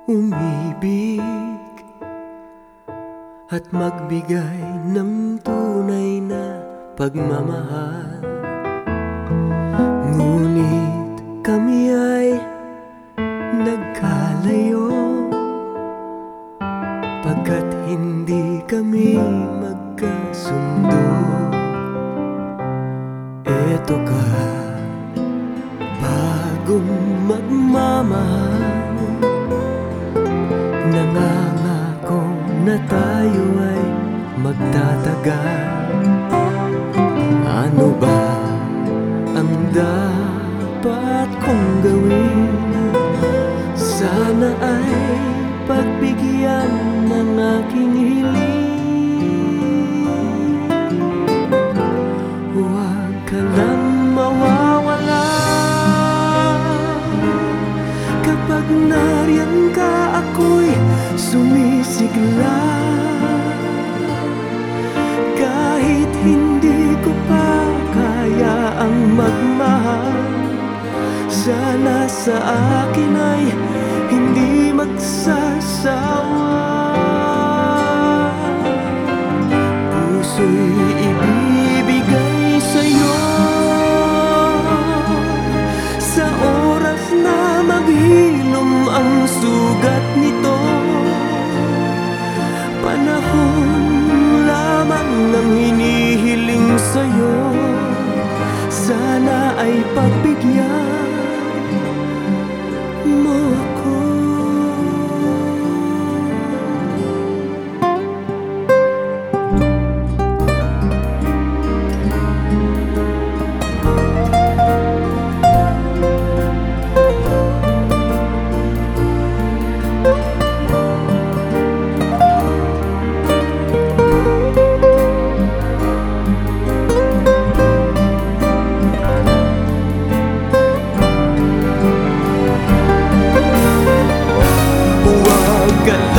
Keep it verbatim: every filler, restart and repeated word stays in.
umibig at magbigay ng tunay na pagmamahal. Ngunit kami ay nagkalayo pagkat hindi kami magkasundo. Eto ka, bagong magmamahal, nangangako na tayo ay magtatagal. Ano ba ang dapat kong gawin? Sana ay pagbigyan ng aking hiling. Huwag ka lang mawawala kapag nariyan ka, ako'y sumisigla. Kahit hindi ko pa kaya ang magmahal, sana sa akin ay hindi magsasawa. Puso'y ibibigay sa'yo sa oras na maghilom ang sugat nito. Panahon lamang ang hinihiling sa'yo, sana ay pagbigyan mo ako. Huwag ka